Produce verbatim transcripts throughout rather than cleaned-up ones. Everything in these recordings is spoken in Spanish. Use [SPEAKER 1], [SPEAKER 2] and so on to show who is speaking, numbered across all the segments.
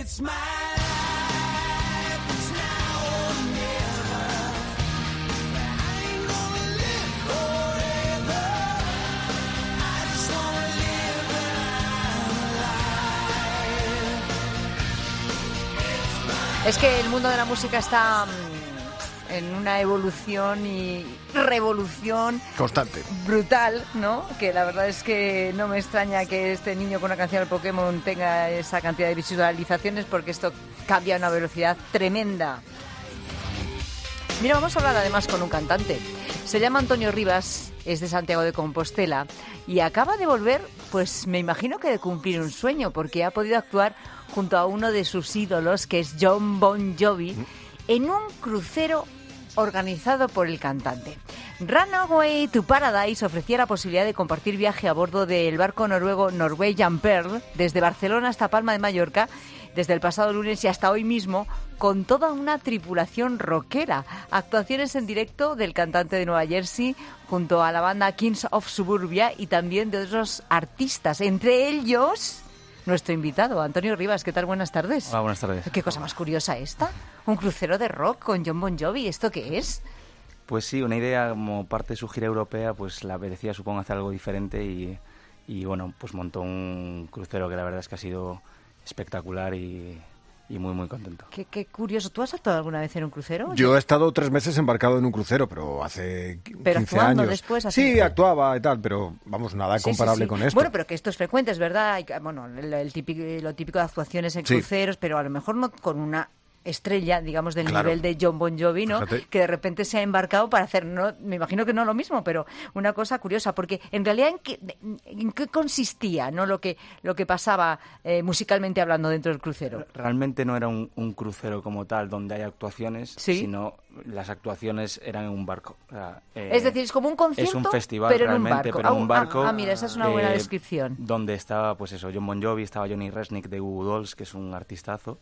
[SPEAKER 1] It's my life, it's now or never. I ain't gonna live forever. I just wanna live when I'm alive.
[SPEAKER 2] Es que el mundo de la música está en una evolución y revolución
[SPEAKER 3] constante,
[SPEAKER 2] brutal, ¿no? Que la verdad es que no me extraña que este niño con una canción de Pokémon tenga esa cantidad de visualizaciones, porque esto cambia a una velocidad tremenda. Mira, vamos a hablar además con un cantante. Se llama Antonio Rivas, es de Santiago de Compostela y acaba de volver, pues me imagino que de cumplir un sueño, porque ha podido actuar junto a uno de sus ídolos, que es Jon Bon Jovi, en un crucero organizado por el cantante. Runaway to Paradise ofrecía la posibilidad de compartir viaje a bordo del barco noruego Norwegian Pearl desde Barcelona hasta Palma de Mallorca, desde el pasado lunes y hasta hoy mismo, con toda una tripulación rockera. Actuaciones en directo del cantante de Nueva Jersey junto a la banda Kings of Suburbia y también de otros artistas, entre ellos nuestro invitado, Antonio Rivas. ¿Qué tal? Buenas tardes.
[SPEAKER 4] Hola, buenas tardes.
[SPEAKER 2] ¿Qué cosa más curiosa esta? ¿Un crucero de rock con Jon Bon Jovi? ¿Esto qué es?
[SPEAKER 4] Pues sí, una idea como parte de su gira europea, pues la apetecía, supongo, hacer algo diferente y, y bueno, pues montó un crucero que la verdad es que ha sido espectacular y, y muy, muy contento.
[SPEAKER 2] Qué, qué curioso. ¿Tú has actuado alguna vez en un crucero?
[SPEAKER 3] Yo he estado tres meses embarcado en un crucero, pero hace
[SPEAKER 2] pero
[SPEAKER 3] quince
[SPEAKER 2] actuando
[SPEAKER 3] años.
[SPEAKER 2] Después, así
[SPEAKER 3] sí, actuaba y tal, pero vamos, nada
[SPEAKER 2] sí,
[SPEAKER 3] comparable
[SPEAKER 2] sí, sí.
[SPEAKER 3] con esto.
[SPEAKER 2] Bueno, pero que esto es frecuente, es verdad. Hay, bueno, el, el típico, lo típico de actuaciones en
[SPEAKER 3] sí.
[SPEAKER 2] cruceros, pero a lo mejor no con una estrella, digamos, del
[SPEAKER 3] claro.
[SPEAKER 2] nivel de Jon Bon Jovi, ¿no?
[SPEAKER 3] Fíjate.
[SPEAKER 2] Que de repente se ha embarcado para hacer, no, me imagino que no lo mismo, pero una cosa curiosa, porque en realidad en qué, en qué consistía, ¿no? Lo que lo que pasaba eh, musicalmente hablando dentro del crucero.
[SPEAKER 4] Realmente no era un, un crucero como tal donde hay actuaciones,
[SPEAKER 2] ¿sí?
[SPEAKER 4] Sino las actuaciones eran en un barco. O sea, eh,
[SPEAKER 2] es decir, es como un concierto,
[SPEAKER 4] es un festival,
[SPEAKER 2] pero en un
[SPEAKER 4] realmente,
[SPEAKER 2] barco.
[SPEAKER 4] pero en un barco.
[SPEAKER 2] Ah, ah, mira, esa es una buena
[SPEAKER 4] eh,
[SPEAKER 2] descripción.
[SPEAKER 4] Donde estaba, pues eso, Jon Bon Jovi, estaba Johnny Resnick de Goo Goo Dolls, que es un artistazo.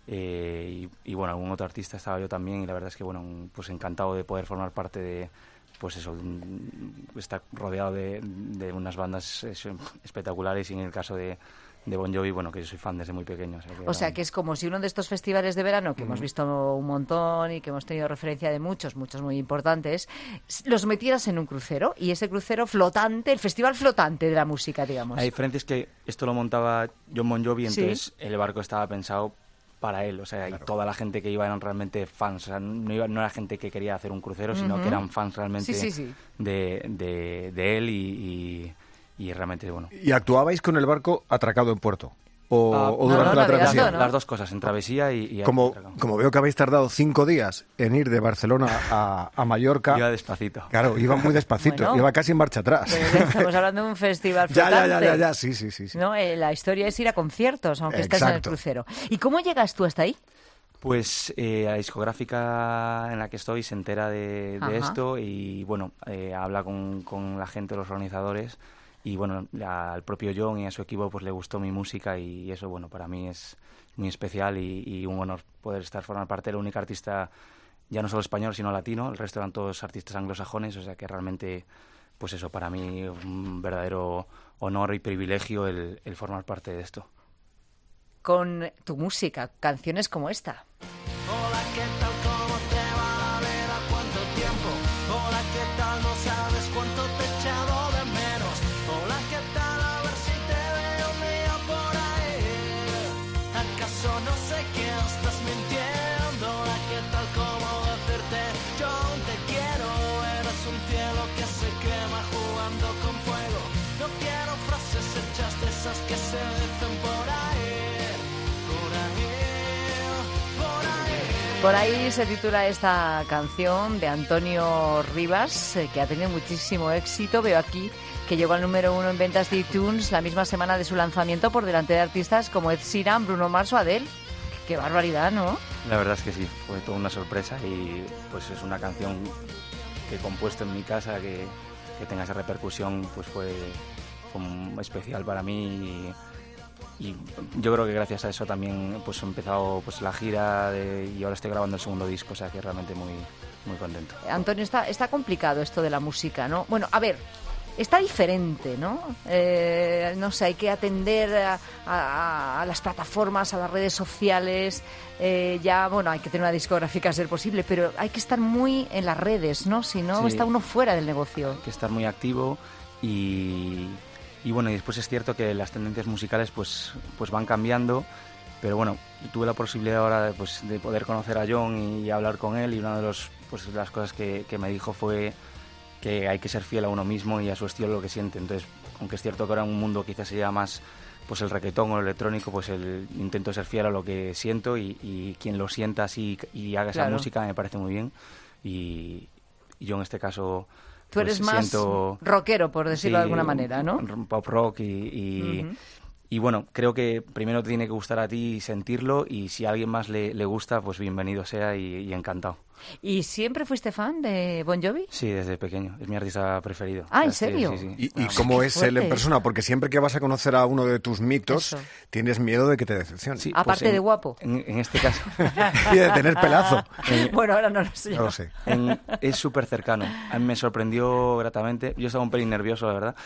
[SPEAKER 4] Eh, y, y bueno, algún otro artista estaba yo también, y la verdad es que bueno, pues encantado de poder formar parte de, pues eso, estar rodeado de, de unas bandas eso, espectaculares, y en el caso de, de Bon Jovi, bueno, que yo soy fan desde muy pequeño. O sea, que,
[SPEAKER 2] o
[SPEAKER 4] era...
[SPEAKER 2] sea, que es como si uno de estos festivales de verano, que
[SPEAKER 4] uh-huh.
[SPEAKER 2] hemos visto un montón y que hemos tenido referencia de muchos, muchos muy importantes, los metieras en un crucero, y ese crucero flotante, el festival flotante de la música, digamos.
[SPEAKER 4] La diferencia es que esto lo montaba Jon Bon Jovi, entonces
[SPEAKER 2] ¿sí?
[SPEAKER 4] el barco estaba pensado para él, o sea,
[SPEAKER 3] claro.
[SPEAKER 4] y toda la gente que iba eran realmente fans, o sea, no, iba, no era gente que quería hacer un crucero,
[SPEAKER 2] uh-huh.
[SPEAKER 4] sino que eran fans realmente
[SPEAKER 2] sí, sí, sí.
[SPEAKER 4] De, de, de él y, y, y realmente, bueno.
[SPEAKER 3] ¿Y actuabais con el barco atracado en puerto? ¿O,
[SPEAKER 4] Ah,
[SPEAKER 3] o
[SPEAKER 4] no,
[SPEAKER 3] durante
[SPEAKER 4] no,
[SPEAKER 3] la
[SPEAKER 4] no,
[SPEAKER 3] travesía?
[SPEAKER 4] las, las dos cosas, en travesía y... y
[SPEAKER 3] como, como veo que habéis tardado cinco días en ir de Barcelona a, a Mallorca...
[SPEAKER 4] Iba despacito.
[SPEAKER 3] Claro, iba muy despacito,
[SPEAKER 2] bueno,
[SPEAKER 3] iba casi en marcha atrás.
[SPEAKER 2] Pero estamos hablando de un festival
[SPEAKER 3] ya,
[SPEAKER 2] flotante.
[SPEAKER 3] ya, ya, ya, ya, sí, sí, sí. sí.
[SPEAKER 2] ¿No? Eh, la historia es ir a conciertos, aunque estés en el crucero. ¿Y cómo llegas tú hasta ahí?
[SPEAKER 4] Pues eh, la discográfica en la que estoy se entera de, de esto y, bueno, eh, habla con, con la gente, los organizadores, y, bueno, la, al propio Jon y a su equipo pues le gustó mi música, y eso, bueno, para mí es muy especial y, y un honor poder estar formar parte de la única artista, ya no solo español, sino latino. El resto eran todos artistas anglosajones, o sea que realmente, pues eso, para mí un verdadero honor y privilegio el, el formar parte de esto.
[SPEAKER 2] Con tu música, canciones como esta.
[SPEAKER 1] Hola, ¿qué tal? ¿Cómo te va? A ver, ¿a cuánto tiempo? Hola, ¿qué tal? No sabes cuánto te he echado de menos. Hola, ¿qué tal? A ver si te veo un día por ahí. ¿Acaso no sé qué estás mintiendo? Hola, ¿qué tal? ¿Cómo decirte? Yo aún te quiero. Eres un cielo que se quema jugando con fuego. No quiero frases hechas de esas que se dicen por ahí.
[SPEAKER 2] Por ahí se titula esta canción de Antonio Rivas, eh, que ha tenido muchísimo éxito. Veo aquí que llegó al número uno en ventas de iTunes la misma semana de su lanzamiento, por delante de artistas como Ed Sheeran, Bruno Mars o Adele. Qué barbaridad, ¿no?
[SPEAKER 4] La verdad es que sí, fue toda una sorpresa, y pues es una canción que he compuesto en mi casa, que, que tenga esa repercusión, pues fue, fue muy especial para mí. Y, Y yo creo que gracias a eso también pues he empezado pues la gira de, y ahora estoy grabando el segundo disco, o sea que realmente muy muy contento.
[SPEAKER 2] Antonio, está, está complicado esto de la música, ¿no? Bueno, a ver, está diferente, ¿no? Eh, no sé, hay que atender a, a, a las plataformas, a las redes sociales. Eh, ya, bueno, hay que tener una discográfica a ser posible, pero hay que estar muy en las redes, ¿no? Si no, sí, está uno fuera del negocio.
[SPEAKER 4] Hay que estar muy activo y, y bueno, y después es cierto que las tendencias musicales pues, pues van cambiando, pero bueno, tuve la posibilidad ahora de, pues, de poder conocer a John y hablar con él, y una de los, pues, las cosas que, que me dijo fue que hay que ser fiel a uno mismo y a su estilo, lo que siente. Entonces, aunque es cierto que ahora en un mundo quizás se llama más pues el reggaetón o el electrónico, pues el intento ser fiel a lo que siento, y, y quien lo sienta así y haga esa claro. música me parece muy bien, y, y yo en este caso
[SPEAKER 2] tú eres
[SPEAKER 4] pues,
[SPEAKER 2] más
[SPEAKER 4] siento,
[SPEAKER 2] rockero, por decirlo
[SPEAKER 4] sí,
[SPEAKER 2] de alguna manera, ¿no?
[SPEAKER 4] Pop rock y, y, uh-huh. y bueno, creo que primero te tiene que gustar a ti y sentirlo, y si a alguien más le, le gusta, pues bienvenido sea y, y encantado.
[SPEAKER 2] ¿Y siempre fuiste fan de Bon Jovi?
[SPEAKER 4] Sí, desde pequeño. Es mi artista preferido.
[SPEAKER 2] Ah, ¿en serio?
[SPEAKER 3] Sí, sí, sí. ¿Y, y cómo es él en persona? Porque siempre que vas a conocer a uno de tus mitos, Eso. tienes miedo de que te decepcione.
[SPEAKER 2] Sí, aparte pues en, de guapo.
[SPEAKER 4] En, en este caso.
[SPEAKER 3] Y de tener pelazo.
[SPEAKER 2] En, bueno, ahora no lo sé.
[SPEAKER 3] No lo sé.
[SPEAKER 4] En, es súper cercano. A mí me sorprendió gratamente. Yo estaba un pelín nervioso, la verdad.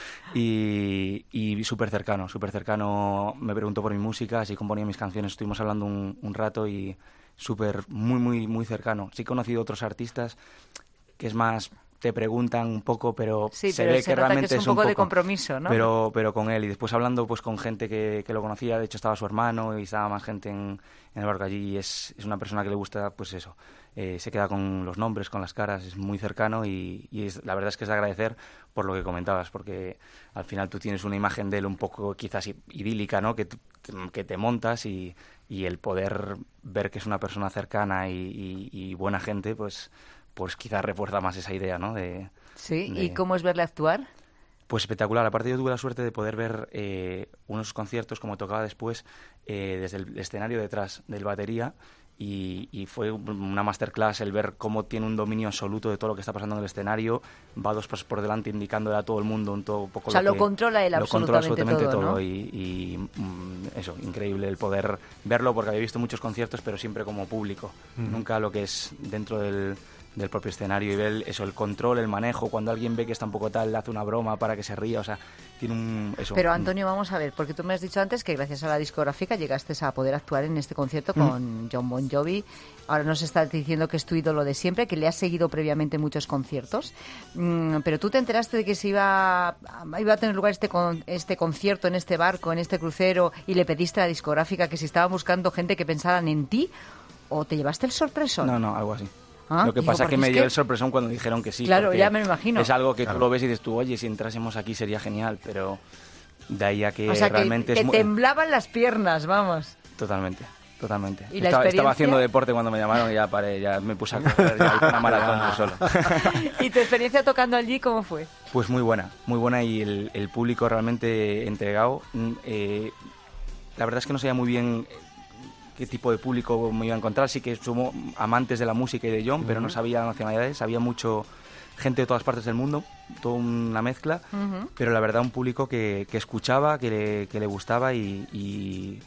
[SPEAKER 4] Y, y súper cercano, súper cercano. Me preguntó por mi música, así componía mis canciones. Estuvimos hablando un, un rato y... súper, muy, muy, muy cercano. Sí he conocido otros artistas que es más, te preguntan un poco, pero
[SPEAKER 2] sí,
[SPEAKER 4] se
[SPEAKER 2] pero
[SPEAKER 4] ve
[SPEAKER 2] se
[SPEAKER 4] que realmente
[SPEAKER 2] que es un
[SPEAKER 4] es
[SPEAKER 2] poco
[SPEAKER 4] un poco
[SPEAKER 2] de compromiso, ¿no?
[SPEAKER 4] Pero, pero con él. Y después hablando pues con gente que, que lo conocía, de hecho estaba su hermano y estaba más gente en, en el barco allí, y es, es una persona que le gusta, pues eso, eh, se queda con los nombres, con las caras, es muy cercano, y, y es, la verdad es que es de agradecer por lo que comentabas, porque al final tú tienes una imagen de él un poco quizás idílica, ¿no? Que, que te montas, y y el poder ver que es una persona cercana y, y, y buena gente, pues pues quizás refuerza más esa idea, ¿no? De,
[SPEAKER 2] sí,
[SPEAKER 4] de...
[SPEAKER 2] ¿y cómo es verle actuar?
[SPEAKER 4] Pues espectacular. Aparte yo tuve la suerte de poder ver eh, unos conciertos, como tocaba después, eh, desde el escenario detrás del batería, y, y fue una masterclass el ver cómo tiene un dominio absoluto de todo lo que está pasando en el escenario, va dos pasos por delante indicándole a todo el mundo un todo poco
[SPEAKER 2] o sea,
[SPEAKER 4] lo
[SPEAKER 2] lo
[SPEAKER 4] que,
[SPEAKER 2] controla él
[SPEAKER 4] lo
[SPEAKER 2] absolutamente,
[SPEAKER 4] controla absolutamente
[SPEAKER 2] todo,
[SPEAKER 4] todo,
[SPEAKER 2] ¿no?
[SPEAKER 4] y, y mm, eso, increíble el poder verlo, porque había visto muchos conciertos, pero siempre como público, mm. nunca lo que es dentro del del propio escenario, y ver eso, el control, el manejo, cuando alguien ve que está un poco tal, le hace una broma para que se ría, o sea, tiene un... Eso,
[SPEAKER 2] Pero Antonio, vamos a ver, porque tú me has dicho antes que gracias a la discográfica llegaste a poder actuar en este concierto con mm. John Bon Jovi. Ahora nos estás diciendo que es tu ídolo de siempre, que le has seguido previamente muchos conciertos, mm, pero tú te enteraste de que se iba, iba a tener lugar este, con, este concierto en este barco, en este crucero, y le pediste a la discográfica que si estaba buscando gente que pensaran en ti, o te llevaste el sorpresón.
[SPEAKER 4] No, no, algo así.
[SPEAKER 2] Ah,
[SPEAKER 4] lo que
[SPEAKER 2] digo,
[SPEAKER 4] pasa es que me
[SPEAKER 2] es
[SPEAKER 4] dio
[SPEAKER 2] que...
[SPEAKER 4] el sorpresón cuando dijeron que sí.
[SPEAKER 2] Claro, ya me lo imagino.
[SPEAKER 4] Es algo que
[SPEAKER 3] claro.
[SPEAKER 4] tú lo ves y dices tú, oye, si entrásemos aquí sería genial, pero de ahí a que
[SPEAKER 2] o sea,
[SPEAKER 4] realmente
[SPEAKER 2] que
[SPEAKER 4] es
[SPEAKER 2] te
[SPEAKER 4] muy...
[SPEAKER 2] temblaban las piernas, vamos.
[SPEAKER 4] Totalmente, totalmente.
[SPEAKER 2] ¿Y la
[SPEAKER 4] estaba,
[SPEAKER 2] experiencia?
[SPEAKER 4] estaba haciendo deporte cuando me llamaron y ya paré, ya me puse a correr, ya hice una maratón yo solo.
[SPEAKER 2] ¿Y tu experiencia tocando allí cómo fue?
[SPEAKER 4] Pues muy buena, muy buena, y el, el público realmente entregado. Eh, la verdad es que no sabía muy bien qué tipo de público me iba a encontrar. Sí que somos amantes de la música y de John, uh-huh. pero no sabía nacionalidades, sabía mucho gente de todas partes del mundo, toda una mezcla, uh-huh. pero la verdad un público que, que escuchaba, que le, que le gustaba, y, y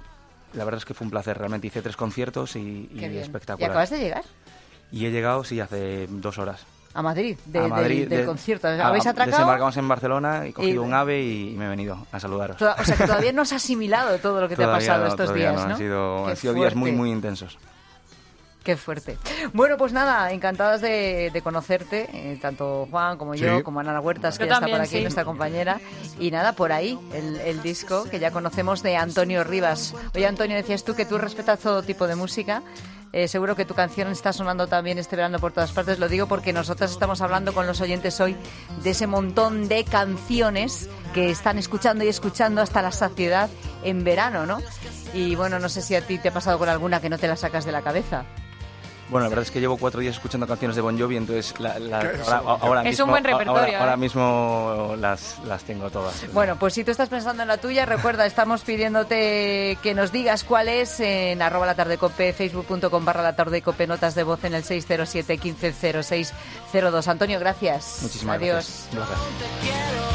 [SPEAKER 4] la verdad es que fue un placer. Realmente hice tres conciertos y, y espectacular.
[SPEAKER 2] ¿Y acabas de llegar?
[SPEAKER 4] Y he llegado, sí, hace dos horas.
[SPEAKER 2] A Madrid, de,
[SPEAKER 4] a Madrid
[SPEAKER 2] del, del
[SPEAKER 4] de,
[SPEAKER 2] concierto. ¿Habéis atracado?
[SPEAKER 4] Desembarcamos en Barcelona, he cogido
[SPEAKER 2] y...
[SPEAKER 4] un AVE y, y me he venido a saludaros.
[SPEAKER 2] Toda, o sea, que todavía no has asimilado todo lo que
[SPEAKER 4] todavía
[SPEAKER 2] te ha pasado
[SPEAKER 4] no,
[SPEAKER 2] estos días,
[SPEAKER 4] no,
[SPEAKER 2] ¿no?
[SPEAKER 4] Han sido, han sido
[SPEAKER 2] fuerte.
[SPEAKER 4] días muy, muy intensos.
[SPEAKER 2] Qué fuerte. Bueno, pues nada, encantadas de, de conocerte, eh, tanto Juan como yo, sí. como Ana Huertas, que
[SPEAKER 5] yo
[SPEAKER 2] ya
[SPEAKER 5] también,
[SPEAKER 2] está por aquí,
[SPEAKER 5] sí.
[SPEAKER 2] nuestra compañera. Y nada, por ahí, el, el disco que ya conocemos de Antonio Rivas. Oye, Antonio, decías tú que tú respetas todo tipo de música. Eh, seguro que tu canción está sonando también este verano por todas partes. Lo digo porque nosotros estamos hablando con los oyentes hoy de ese montón de canciones que están escuchando y escuchando hasta la saciedad en verano, ¿no? Y bueno, no sé si a ti te ha pasado con alguna que no te la sacas de la cabeza.
[SPEAKER 4] Bueno, la verdad es que llevo cuatro días escuchando canciones de Bon Jovi, entonces la, la, ahora, ahora
[SPEAKER 5] es
[SPEAKER 4] mismo,
[SPEAKER 5] un buen repertorio.
[SPEAKER 4] Ahora,
[SPEAKER 5] ¿eh?
[SPEAKER 4] ahora mismo las, las tengo todas.
[SPEAKER 2] Bueno, pues si tú estás pensando en la tuya, recuerda, estamos pidiéndote que nos digas cuál es en arroba la tarde cope, facebook punto com barra la tarde cope, notas de voz en el seis cero siete, quince cero seis cero dos. Antonio, gracias.
[SPEAKER 4] Muchísimas
[SPEAKER 2] Adiós.
[SPEAKER 4] gracias. Gracias.